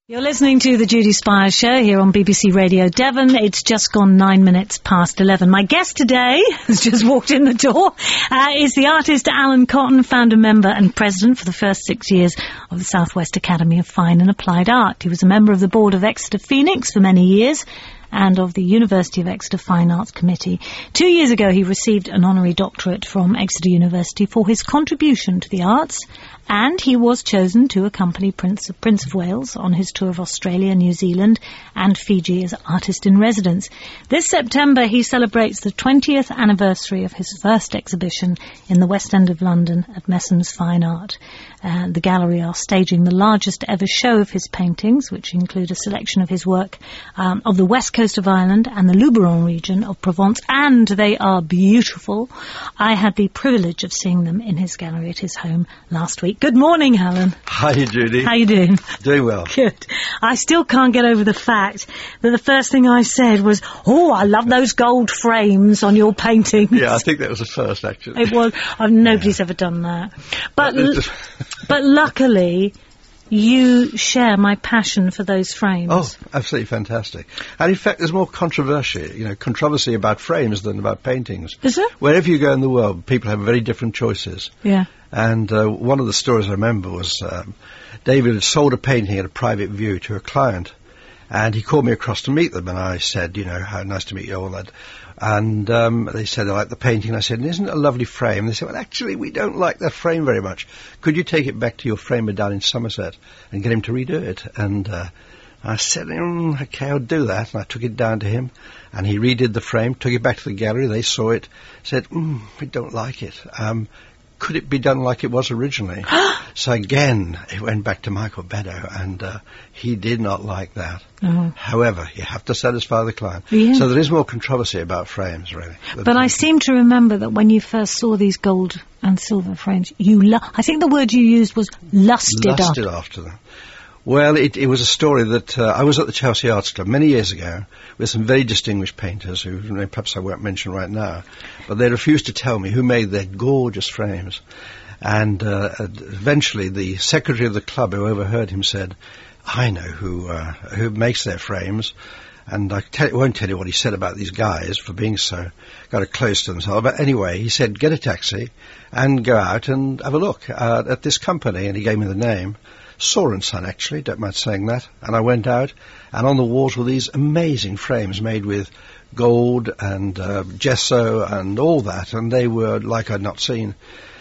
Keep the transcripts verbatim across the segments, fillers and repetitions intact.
You're listening to the Judy Spires Show here on B B C Radio Devon. It's just gone nine minutes past eleven. My guest today has just walked in the door. Uh, is the artist Alan Cotton, founder, member and president for the first six years of the South West Academy of Fine and Applied Art. He was a member of the board of Exeter Phoenix for many years and of the University of Exeter Fine Arts Committee. Two years ago, he received an honorary doctorate from Exeter University for his contribution to the arts, and he was chosen to accompany Prince of, Prince of Wales on his tour of Australia, New Zealand and Fiji as artist-in-residence. This September, he celebrates the twentieth anniversary of his first exhibition in the West End of London at Messham's Fine Art. Uh, the gallery are staging the largest ever show of his paintings, which include a selection of his work um, of the west coast of Ireland and the Luberon region of Provence, and they are beautiful. I had the privilege of seeing them in his gallery at his home last week. Good morning, Alan. Hi, Judy. How you doing? Doing well. Good. I still can't get over the fact that the first thing I said was, oh, I love those gold frames on your paintings. Yeah, I think that was the first, actually. It was. Oh, nobody's yeah. ever done that. But... But luckily, you share my passion for those frames. Oh, absolutely fantastic. And in fact, there's more controversy, you know, controversy about frames than about paintings. Is there? Wherever you go in the world, people have very different choices. Yeah. And uh, one of the stories I remember was um, David had sold a painting at a private view to a client, and he called me across to meet them, and I said, you know, how nice to meet you, all that. And um, they said they liked the painting. I said, isn't it a lovely frame? They said, well, actually, we don't like that frame very much. Could you take it back to your framer down in Somerset and get him to redo it? And uh, I said, mm, OK, I'll do that. And I took it down to him, and he redid the frame, took it back to the gallery. They saw it, said, mm, we don't like it. Um, could it be done like it was originally? So again, it went back to Michael Beddoe, and uh, he did not like that. Oh. However, you have to satisfy the client. Yeah. So there is more controversy about frames, really. But I seem to remember that when you first saw these gold and silver frames, you lu- I think the word you used was lusted, lusted after. after them. Well, it, it was a story that uh, I was at the Chelsea Arts Club many years ago with some very distinguished painters who perhaps I won't mention right now, but they refused to tell me who made their gorgeous frames. And uh, eventually the secretary of the club who overheard him said, I know who uh, who makes their frames. And I tell, won't tell you what he said about these guys for being so kind of close to themselves. But anyway, he said, get a taxi and go out and have a look uh, at this company. And he gave me the name. Saw and Son, actually, don't mind saying that. And I went out, and on the walls were these amazing frames made with gold and uh, gesso and all that. And they were like I'd not seen.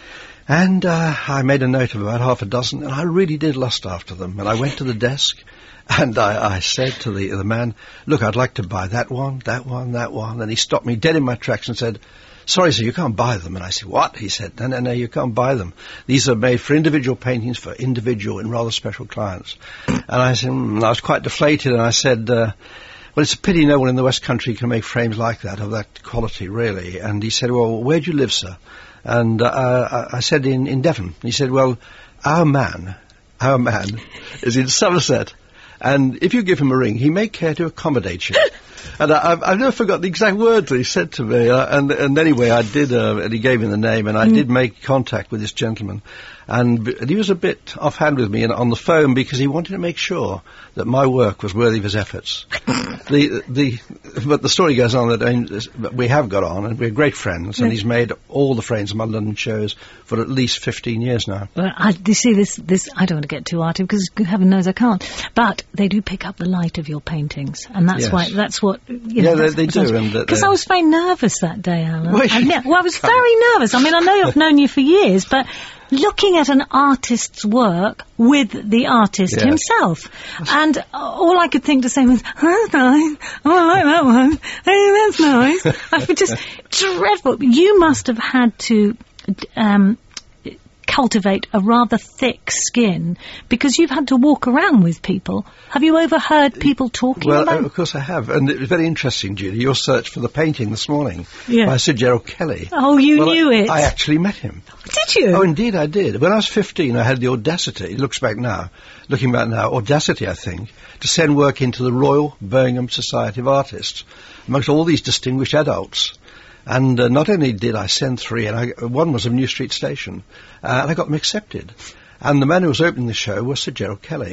And uh, I made a note of about half a dozen, and I really did lust after them. And I went to the desk, and I, I said to the, the man, look, I'd like to buy that one, that one, that one. And he stopped me dead in my tracks and said, sorry, sir, you can't buy them. And I said, what? He said, no, no, no, you can't buy them. These are made for individual paintings for individual and rather special clients. And I said, mm, I was quite deflated, and I said, uh, well, it's a pity no one in the West Country can make frames like that, of that quality, really. And he said, well, where do you live, sir? And uh, I said, in, in Devon. He said, well, our man, our man is in Somerset, and if you give him a ring, he may care to accommodate you. And I, I've, I've never forgot the exact words that he said to me. Uh, and, and anyway, I did, uh, and he gave me the name, and I mm. did make contact with this gentleman. And, b- and he was a bit offhand with me in, on the phone because he wanted to make sure that my work was worthy of his efforts. the, the, but the story goes on that I mean, we have got on, and we're great friends, and yeah. he's made all the frames of my London shows for at least fifteen years now. Well, I, you see, this, this, I don't want to get too arty because heaven knows I can't. But they do pick up the light of your paintings, and that's yes. why, that's what, you know. Yeah, they, they do. Because I was very nervous that day, Alan. Well, I, yeah, well, I was very nervous. I mean, I know I've known you for years, but looking at an artist's work with the artist yes. himself. And uh, all I could think to say was, that's nice. Oh, I like that one. Hey, that's nice. I was just dreadful. You must have had to um, cultivate a rather thick skin because you've had to walk around with people. Have you overheard people talking well, about? Well, of course I have. And it was very interesting, Judy, your search for the painting this morning yeah. by Sir Gerald Kelly. Oh, you well, knew I, it. I actually met him. Did you? Oh, indeed I did. When I was fifteen, I had the audacity, looks back now, looking back now, audacity, I think, to send work into the Royal Birmingham Society of Artists, amongst all these distinguished adults. And uh, not only did I send three, and I, one was of New Street Station, uh, and I got them accepted. And the man who was opening the show was Sir Gerald Kelly.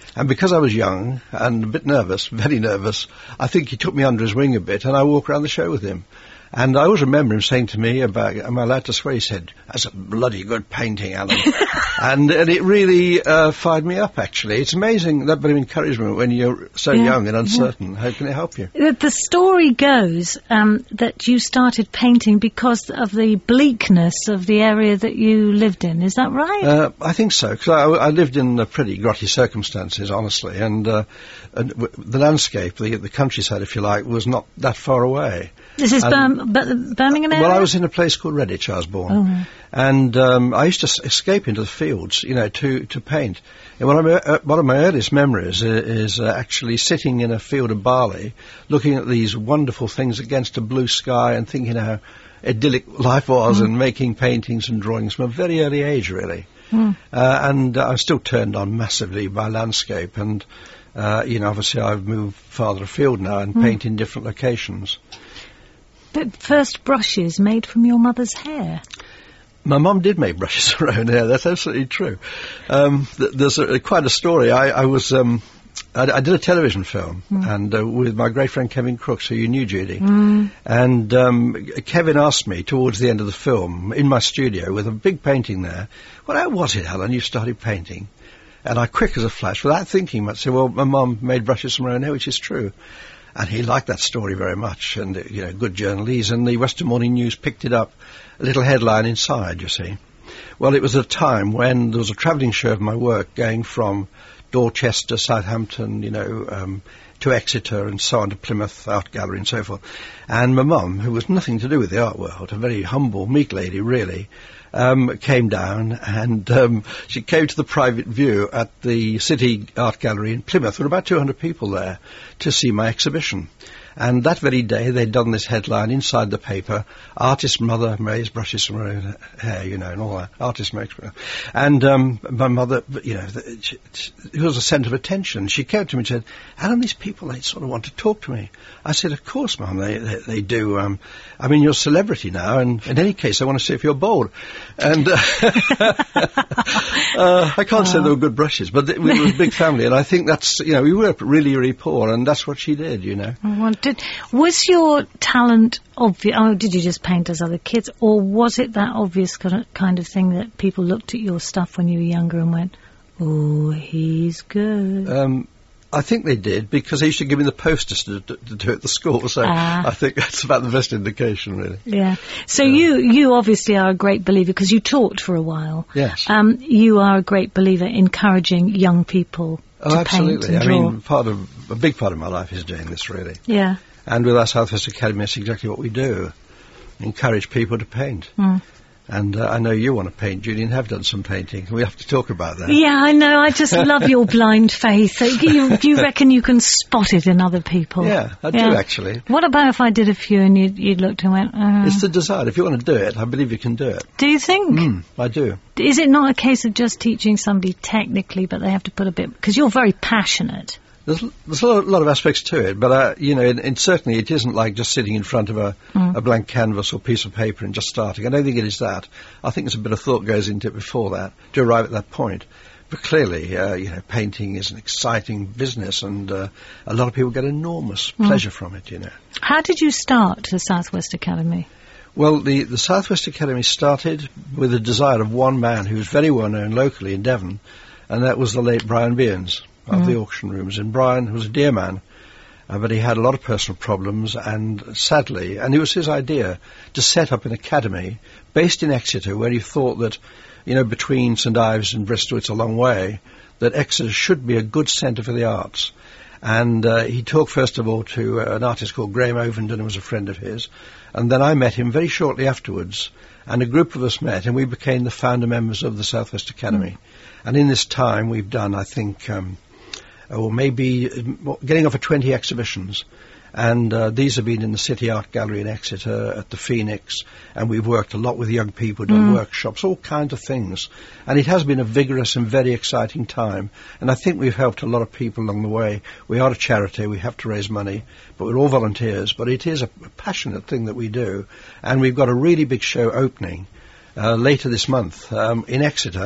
And because I was young and a bit nervous, very nervous, I think he took me under his wing a bit, and I walked around the show with him. And I always remember him saying to me about, am I allowed to swear? He said, that's a bloody good painting, Alan. and, and it really uh, fired me up, actually. It's amazing, that bit of encouragement when you're so yeah. young and uncertain. Yeah. How can it help you? The, the story goes um, that you started painting because of the bleakness of the area that you lived in. Is that right? Uh, I think so, because I, I lived in uh, pretty grotty circumstances, honestly. And, uh, and w- the landscape, the, the countryside, if you like, was not that far away. This is and, Bir- Bir- Birmingham area? Well, I was in a place called Redditch, I was born. Oh. And um, I used to s- escape into the fields, you know, to, to paint. And one of my, uh, one of my earliest memories is, is uh, actually sitting in a field of barley, looking at these wonderful things against a blue sky and thinking how idyllic life was mm. and making paintings and drawings from a very early age, really. Mm. Uh, and uh, I'm still turned on massively by landscape. And, uh, you know, obviously I've moved farther afield now and mm. paint in different locations. But first brushes made from your mother's hair. My mum did make brushes of her own hair. That's absolutely true. Um, th- there's a, quite a story. I, I was, um, I, I did a television film, mm. and uh, with my great friend Kevin Crooks, who you knew, Judy. Mm. And um, Kevin asked me towards the end of the film in my studio with a big painting there. Well, how was it, Alan? You started painting. And I, quick as a flash, without thinking much, said, "Well, my mum made brushes from her own hair," which is true. And he liked that story very much, and, uh, you know, good journalese, and the Western Morning News picked it up, a little headline inside, you see. Well, it was a time when there was a travelling show of my work going from Dorchester, Southampton, you know, um, to Exeter and so on to Plymouth Art Gallery and so forth. And my mum, who was nothing to do with the art world, a very humble, meek lady, really, um, came down and um, she came to the private view at the City Art Gallery in Plymouth. There were about two hundred people there to see my exhibition. And that very day, they'd done this headline inside the paper, "Artist Mother Makes Brushes from Her Own Hair," you know, and all that. Artist makes... And um, my mother, you know, she, she, it was a centre of attention. She came to me and said, "Alan, these people, they sort of want to talk to me." I said, "Of course, Mum, they, they, they do. Um, I mean, you're a celebrity now, and in any case, I want to see if you're bold." And uh, uh, I can't say they were good brushes, but we were a big family, and I think that's, you know, we were really, really poor, and that's what she did, you know. Well, did, was your talent obvious? Oh, did you just paint as other kids, or was it that obvious kind of thing that people looked at your stuff when you were younger and went, "Oh, he's good"? Um, I think they did, because they used to give me the posters to, to, to do at the school, so ah. I think that's about the best indication, really. Yeah. So yeah. you you obviously are a great believer, because you taught for a while. Yes. Um, you are a great believer encouraging young people oh, to absolutely. paint and I draw. mean, part of a big part of my life is doing this, really. Yeah. And with our Southwest Academy, that's exactly what we do. Encourage people to paint. Mm. And uh, I know you want to paint, Judy, and have done some painting. We have to talk about that. Yeah, I know. I just love your blind faith. You, you reckon you can spot it in other people? Yeah, I yeah. do, actually. What about if I did a few and you you looked and went, uh, It's the desire. If you want to do it, I believe you can do it. Do you think? Mm, I do. Is it not a case of just teaching somebody technically, but they have to put a bit... Because you're very passionate. There's, there's a lot, lot of aspects to it, but, uh, you know, and, and certainly it isn't like just sitting in front of a, mm. a blank canvas or piece of paper and just starting. I don't think it is that. I think there's a bit of thought goes into it before that to arrive at that point. But clearly, uh, you know, painting is an exciting business, and uh, a lot of people get enormous mm. pleasure from it, you know. How did you start the Southwest Academy? Well, the, the Southwest Academy started with the desire of one man who was very well known locally in Devon, and that was the late Brian Beirns of mm. the auction rooms. And Brian was a dear man, uh, but he had a lot of personal problems, and sadly, and it was his idea to set up an academy based in Exeter, where he thought that, you know, between St Ives and Bristol, it's a long way, that Exeter should be a good centre for the arts. And uh, he talked first of all to uh, an artist called Graham Ovenden, who was a friend of his, and then I met him very shortly afterwards, and a group of us met, and we became the founder members of the Southwest Academy. Mm. And in this time, we've done, I think, um, or maybe uh, getting over twenty exhibitions, and uh, these have been in the City Art Gallery in Exeter, at the Phoenix, and we've worked a lot with young people, done mm. workshops, all kinds of things. And it has been a vigorous and very exciting time, and I think we've helped a lot of people along the way. We are a charity, we have to raise money, but we're all volunteers, but it is a passionate thing that we do, and we've got a really big show opening uh, later this month um, in Exeter,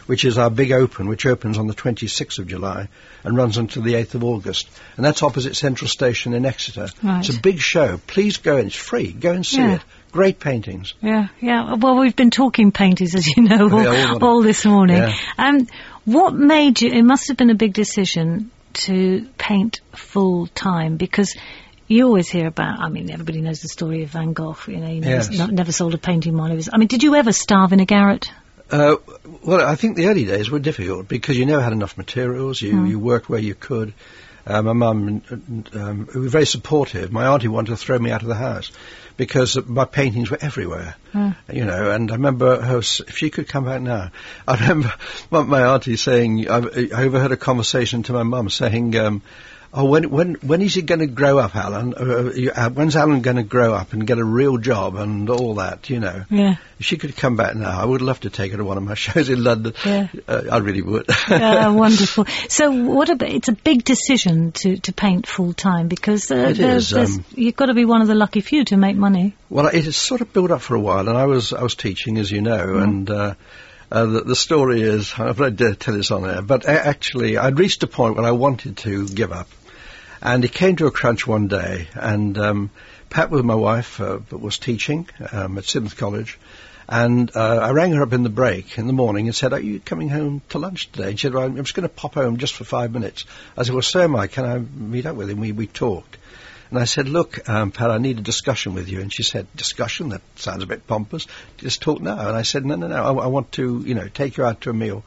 which is our big open, which opens on the twenty-sixth of July and runs until the eighth of August. And that's opposite Central Station in Exeter. Right. It's a big show. Please go in. It's free. Go and see Yeah. it. Great paintings. Yeah, yeah. Well, we've been talking painters, as you know, all, Yeah, all all this morning. Yeah. Um, what made you, it must have been a big decision to paint full time, because you always hear about, I mean, everybody knows the story of Van Gogh, you know, he never, Yes. not, never sold a painting while he was, I mean, did you ever starve in a garret? Uh, well, I think the early days were difficult because you never had enough materials. You, Mm. you worked where you could. Uh, my mum, um, who was very supportive, my auntie wanted to throw me out of the house because my paintings were everywhere, Mm. you know, and I remember her, s- if she could come back now, I remember my, my auntie saying, I, I overheard a conversation to my mum saying, um, oh, when when when is he going to grow up, Alan? Uh, you, uh, when's Alan going to grow up and get a real job and all that, you know? Yeah. If she could come back now, I would love to take her to one of my shows in London. Yeah. Uh, I really would. uh, wonderful. So, what about? It's a big decision to, to paint full time, because uh, It there's, is, there's, um, you've got to be one of the lucky few to make money. Well, it has sort of built up for a while, and I was I was teaching, as you know, Mm. and uh, uh, the, the story is, I don't dare tell this on air, but a- actually I'd reached a point when I wanted to give up, and it came to a crunch one day, and um, Pat, with my wife, uh, was teaching um, at Sidmouth College. And uh, I rang her up in the break in the morning and said, are you coming home to lunch today? And she said, well, I'm just going to pop home just for five minutes. I said, well, so am I. Can I meet up with him? We, we talked. And I said, look, um, Pat, I need a discussion with you. And she said, discussion? That sounds a bit pompous. Just talk now. And I said, no, no, no, I, I want to, you know, take you out to a meal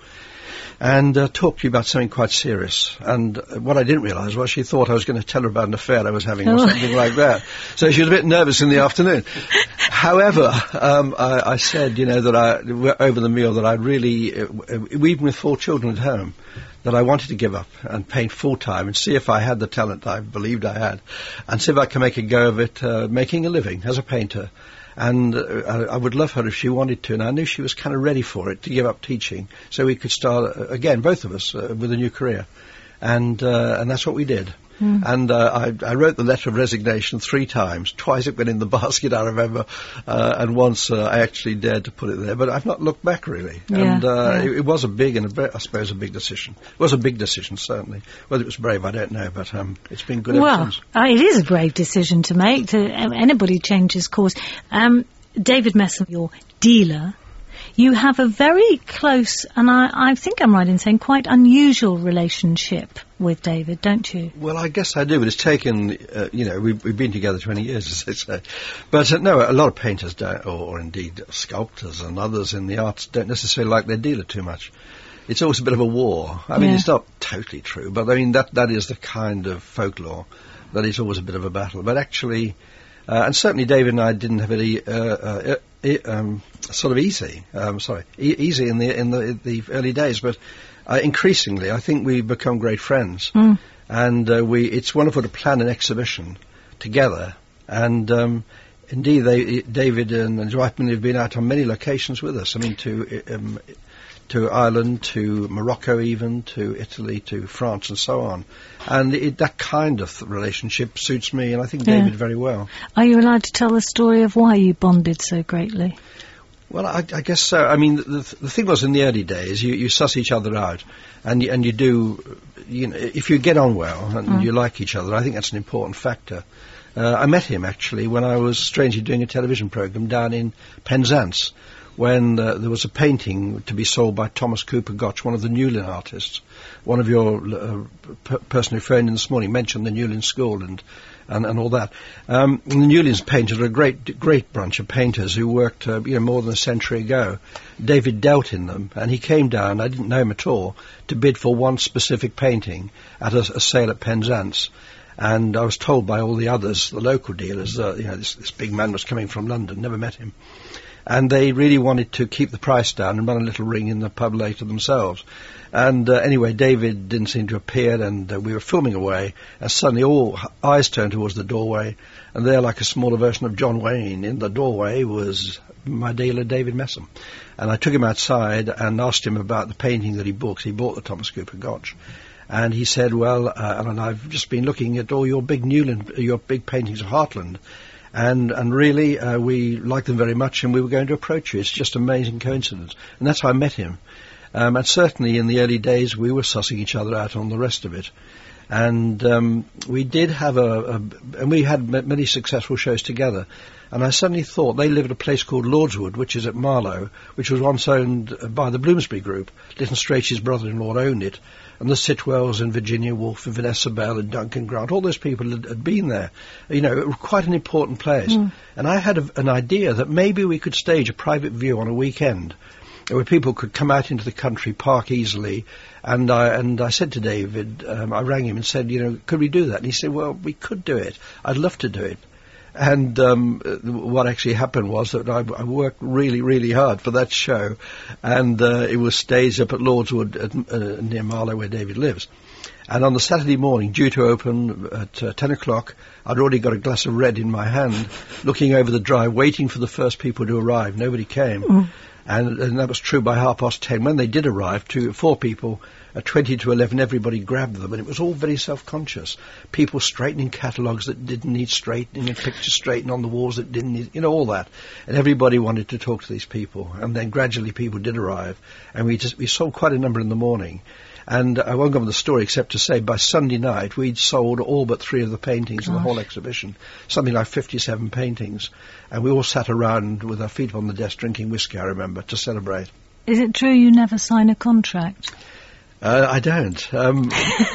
and uh, talk to you about something quite serious. And uh, what I didn't realise was she thought I was going to tell her about an affair I was having or Oh. something like that. So she was a bit nervous in the afternoon. However, um, I, I said, you know, that I, over the meal, that I really, uh, even with four children at home, that I wanted to give up and paint full-time and see if I had the talent I believed I had, and see if I can make a go of it, uh, making a living as a painter. And uh, I, I would love her if she wanted to, and I knew she was kind of ready for it, to give up teaching, so we could start, uh, again, both of us, uh, with a new career. And uh, and that's what we did. Mm. And uh, I, I wrote the letter of resignation three times. Twice it went in the basket, I remember, uh, and once uh, I actually dared to put it there. But I've not looked back, really. Yeah, and uh, yeah. it, it was a big and, a ve- I suppose, a big decision. It was a big decision, certainly. Whether it was brave, I don't know, but um, it's been good ever Well, since. uh, it is a brave decision to make. To uh, anybody changes course. Um, David Messam, your dealer, you have a very close, and I, I think I'm right in saying quite unusual relationship with David, don't you? Well, I guess I do, but it's taken, uh, you know, we've, we've been together twenty years, as they say. But uh, no, a lot of painters don't, or, or indeed sculptors and others in the arts don't necessarily like their dealer too much. It's always a bit of a war. I mean, Yeah. it's not totally true, but I mean, that that is the kind of folklore, that it's always a bit of a battle. But actually, uh, and certainly David and I didn't have it e- uh, uh, e- um, sort of easy, um, sorry, e- easy in the in the, the early days, but uh, increasingly, I think we've become great friends. Mm. And uh, we, it's wonderful to plan an exhibition together. And um, indeed, they, David and his wife have been out on many locations with us. I mean, to um, to Ireland, to Morocco, even to Italy, to France, and so on. And it, that kind of relationship suits me, and I think Yeah. David very well. Are you allowed to tell the story of why you bonded so greatly? Well, I, I guess so. I mean, the, the thing was, in the early days, you, you suss each other out, and you, and you do, you know, if you get on well and Mm. you like each other, I think that's an important factor. Uh, I met him actually when I was strangely doing a television program down in Penzance, when uh, there was a painting to be sold by Thomas Cooper Gotch, one of the Newlyn artists. One of your uh, per- person who phoned in this morning mentioned the Newlyn School and. And, and all that. Um, and the Newlands painters are a great, great bunch of painters who worked, uh, you know, more than a century ago. David dealt in them, and he came down, I didn't know him at all, to bid for one specific painting at a, a sale at Penzance. And I was told by all the others, the local dealers, uh, you know, this, this big man was coming from London, never met him. And they really wanted to keep the price down and run a little ring in the pub later themselves. And uh, anyway, David didn't seem to appear, and uh, we were filming away, and suddenly all eyes turned towards the doorway, and there, like a smaller version of John Wayne, in the doorway was my dealer, David Messam. And I took him outside and asked him about the painting that he bought, 'cause he bought the Thomas Cooper Gotch. And he said, well, uh, Alan, I've just been looking at all your big Newland, your big paintings of Heartland, and and really uh, we like them very much, and we were going to approach you. It's just an amazing coincidence. And that's how I met him. Um, and certainly in the early days we were sussing each other out on the rest of it. And um, we did have a, a, and we had m- many successful shows together. And I suddenly thought they lived at a place called Lordswood, which is at Marlow, which was once owned by the Bloomsbury Group. Lytton Strachey's brother-in-law owned it. And the Sitwells and Virginia Woolf and Vanessa Bell and Duncan Grant, all those people had, had been there. You know, it was quite an important place. Mm. And I had a, an idea that maybe we could stage a private view on a weekend where people could come out into the country, park easily. And I, and I said to David, um, I rang him and said, you know, could we do that? And he said, well, we could do it. I'd love to do it. And um, what actually happened was that I, I worked really, really hard for that show, and uh, it was staged up at Lordswood at, uh, near Marlow, where David lives. And on the Saturday morning, due to open at uh, ten o'clock, I'd already got a glass of red in my hand, looking over the drive, waiting for the first people to arrive. Nobody came. Mm. And, and that was true by half past ten. When they did arrive, two, four people, at twenty to eleven, everybody grabbed them, and it was all very self-conscious. People straightening catalogues that didn't need straightening, and pictures straightened on the walls that didn't need, you know, all that. And everybody wanted to talk to these people. And then gradually people did arrive, and we just we sold quite a number in the morning. And I won't go on the story except to say by Sunday night we'd sold all but three of the paintings Gosh. in the whole exhibition, something like fifty-seven paintings. And we all sat around with our feet on the desk drinking whiskey, I remember, to celebrate. Is it true you never sign a contract? Uh, I don't. Um,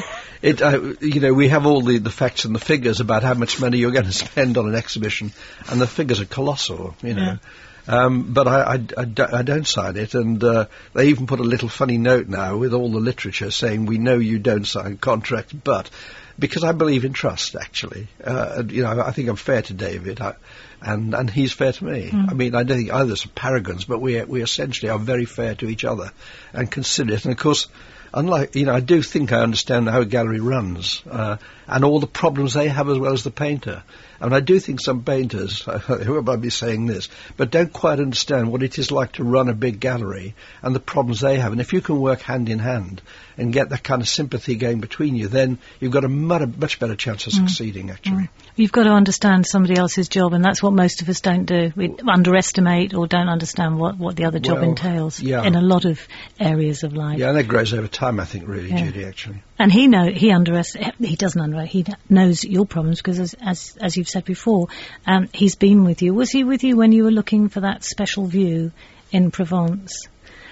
it, uh, you know, we have all the, the facts and the figures about how much money you're going to spend on an exhibition, and the figures are colossal, you know. Yeah. Um, but I, I, I, I don't sign it, and uh, they even put a little funny note now with all the literature saying, we know you don't sign contracts, but... Because I believe in trust, actually. Uh, you know, I think I'm fair to David, I, and and he's fair to me. Mm. I mean, I don't think either are paragons, but we we essentially are very fair to each other and considerate. And of course, unlike, you know, I do think I understand how a gallery runs uh, and all the problems they have as well as the painter. And I do think some painters, who might be saying this, but don't quite understand what it is like to run a big gallery and the problems they have. And if you can work hand in hand and get that kind of sympathy going between you, then you've got a much better chance of mm. succeeding, actually. Mm. You've got to understand somebody else's job, and that's what most of us don't do. We underestimate or don't understand what, what the other job well, entails yeah. in a lot of areas of life. Yeah, and that grows over time, I think, really, yeah. Judy, actually. And he know he underestimates. He doesn't underestimate. He knows your problems because, as as, as you've said before, um, he's been with you. Was he with you when you were looking for that special view in Provence?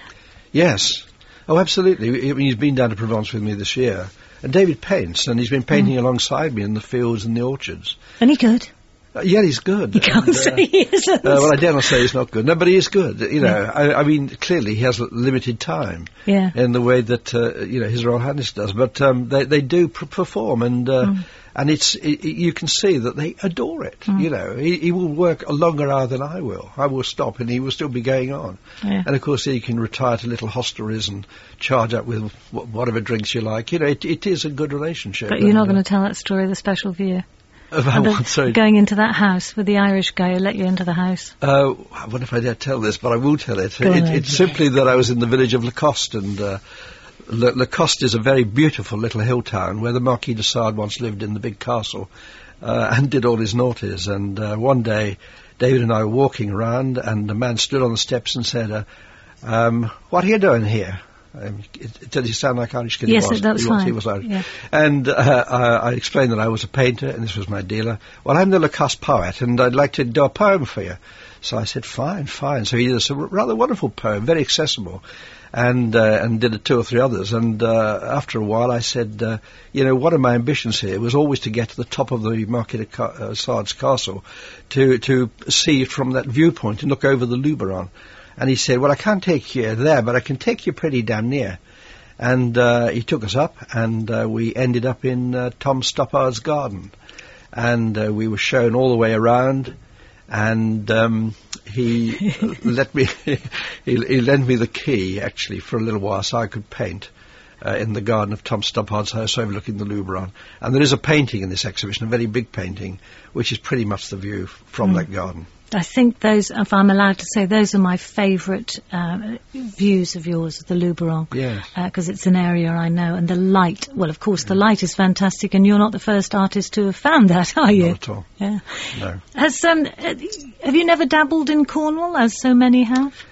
Yes. Oh, absolutely. I mean, he's been down to Provence with me this year. And David paints, and he's been painting mm. alongside me in the fields and the orchards. And he good? Uh, yeah, he's good. You can't and, say uh, he isn't. Uh, well, I dare not say he's not good. No, but he is good. You know, yeah. I, I mean, clearly he has limited time. Yeah. In the way that uh, you know His Royal Highness does, but um, they they do pr- perform, and uh, mm. and it's it, you can see that they adore it. Mm. You know, he, he will work a longer hour than I will. I will stop, and he will still be going on. Yeah. And of course, he can retire to little hostelries and charge up with wh- whatever drinks you like. You know, it, it is a good relationship. But you're not uh, going to tell that story of the special view. About what, sorry? Going into that house with the Irish guy who let you into the house. Uh, I wonder if I dare tell this, but I will tell it. Go it on, it's yeah. simply that I was in the village of Lacoste, and uh, Le- Lacoste is a very beautiful little hill town where the Marquis de Sade once lived in the big castle uh, and did all his naughties. And uh, one day, David and I were walking around, and a man stood on the steps and said, uh, um, "What are you doing here?" Um, it, does he sound like Irish? Kid? Yes, he was. that was he fine. Was, he was Irish. Yeah. And uh, I, I explained that I was a painter, and this was my dealer. Well, I'm the Lacoste poet, and I'd like to do a poem for you. So I said, fine, fine. So he did a rather wonderful poem, very accessible, and uh, and did two or three others. And uh, after a while, I said, uh, you know, one of my ambitions here was always to get to the top of the Marquis de Ca- uh, Sade's castle, to to see it from that viewpoint and look over the Luberon. And he said, well, I can't take you there, but I can take you pretty damn near. And uh, he took us up, and uh, we ended up in uh, Tom Stoppard's garden. And uh, we were shown all the way around, and um, he let me, he, he lent me the key, actually, for a little while so I could paint uh, in the garden of Tom Stoppard's house overlooking the Luberon. And there is a painting in this exhibition, a very big painting, which is pretty much the view from mm. that garden. I think those, if I'm allowed to say, those are my favourite uh, views of yours, the Luberon. Yes. Because uh, it's an area I know. And the light, well, of course, the light is fantastic, and you're not the first artist to have found that, are you? Not at all. Yeah. No. Has, um, have you never dabbled in Cornwall, as so many have?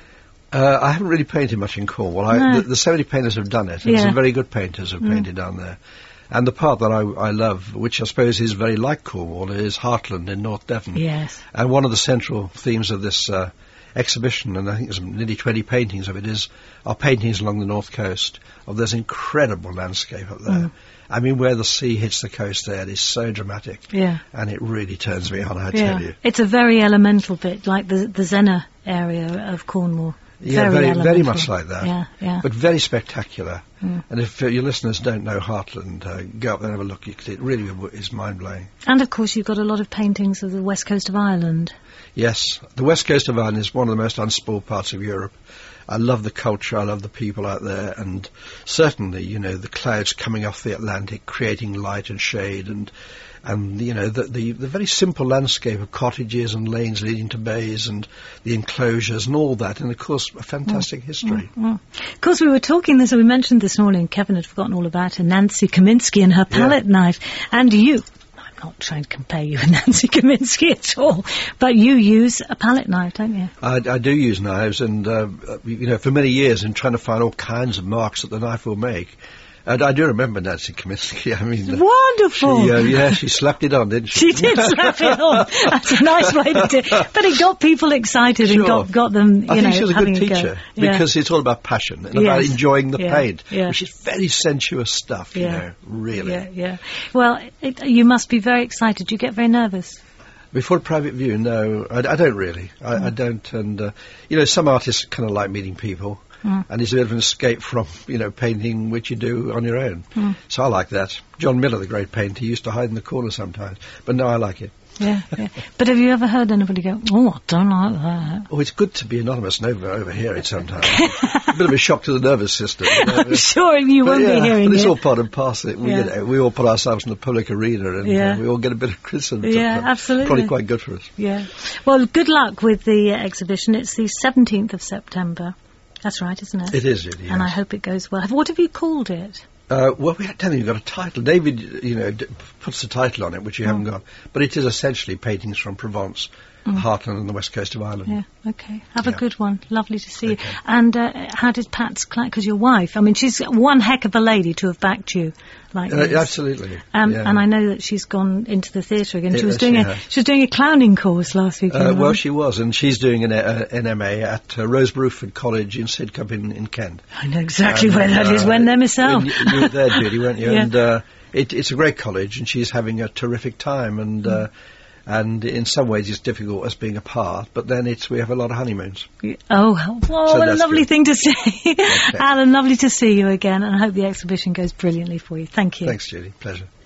Uh, I haven't really painted much in Cornwall. I, No. the, the so many painters have done it, and Yeah. some very good painters have Mm. painted down there. And the part that I, I love, which I suppose is very like Cornwall, is Hartland in North Devon. Yes. And one of the central themes of this uh, exhibition, and I think there's nearly twenty paintings of it, is are paintings along the north coast of this incredible landscape up there. Mm. I mean, where the sea hits the coast there, it is so dramatic. Yeah. And it really turns me on, I Yeah. tell you. It's a very elemental bit, like the the Zena area of Cornwall. Yeah, very, very elemental. much like that. Yeah, yeah. But very spectacular. Mm. And if uh, your listeners don't know Hartland, uh, go up there and have a look. It really is mind-blowing. And of course, you've got a lot of paintings of the west coast of Ireland. Yes, the west coast of Ireland is one of the most unspoiled parts of Europe. I love the culture, I love the people out there, and certainly, you know, the clouds coming off the Atlantic, creating light and shade, and and you know the, the the very simple landscape of cottages and lanes leading to bays and the enclosures and all that, and of course a fantastic Mm. history. Mm, mm. Of course, we were talking this, we mentioned this morning, Kevin had forgotten all about her, Nancy Kaminsky and her palette knife, and you, I'm not trying to compare you with Nancy Kaminsky at all, but you use a palette knife, don't you? I, I do use knives, and uh, you know, for many years, in trying to find all kinds of marks that the knife will make. And I do remember Nancy Kaminsky. I mean, uh, Wonderful! She, uh, yeah, she slapped it on, didn't she? She did slap it on. That's a nice way to do it. But it got people excited Sure. and got, got them, you I know, think she was a having good a go. teacher Yeah. because it's all about passion and about Yes. enjoying the Yeah. paint, Yeah. which is very sensuous stuff, you Yeah. know, really. Yeah, yeah. Well, it, you must be very excited. You get very nervous. Before a private view, no, I, I don't really. I, Mm. I don't, and, uh, you know, some artists kind of like meeting people. Mm. And it's a bit of an escape from, you know, painting which you do on your own. Mm. So I like that. John Miller, the great painter, used to hide in the corner sometimes. But no, I like it. Yeah, yeah. But have you ever heard anybody go, oh, I don't like that? Oh, it's good to be anonymous and over, overhear it sometimes. A bit of a shock to the nervous system. You know? I'm sure you But won't yeah, be hearing but it's it. all part and parcel. We, Yeah. you know, we all put ourselves in the public arena, and Yeah. uh, we all get a bit of criticism. Yeah, sometimes. absolutely. Probably quite good for us. Yeah. Well, good luck with the uh, exhibition. It's the seventeenth of September. That's right, isn't it? It is, really. Yes. And I hope it goes well. Have- What have you called it? Uh, well, we don't think we've got a title. David, you know, d- puts the title on it, which you Mm. haven't got. But it is essentially paintings from Provence, Mm. Hartland, and the west coast of Ireland. Yeah, okay. Have a Yeah. good one. Lovely to see you. Okay. And uh, how did Pat's client, because your wife, I mean, she's one heck of a lady to have backed you like Uh, this. absolutely. Um, yeah. And I know that she's gone into the theatre again. She Yeah, was she doing a has. she was doing a clowning course last weekend. Uh, well, wasn't she was, and she's doing an, uh, an M A at uh, Rosebruford College in Sidcup in, in Kent. I know exactly And, where that is. uh, Went there myself. You, you were there, Judy, weren't you? Yeah. And uh, it, it's a great college, and she's having a terrific time. And uh, and in some ways, it's difficult us being apart, but then it's we have a lot of honeymoons. Oh, whoa, So what a that's lovely good. thing to say. Alan, lovely to see you again, and I hope the exhibition goes brilliantly for you. Thank you. Thanks, Judy. Pleasure.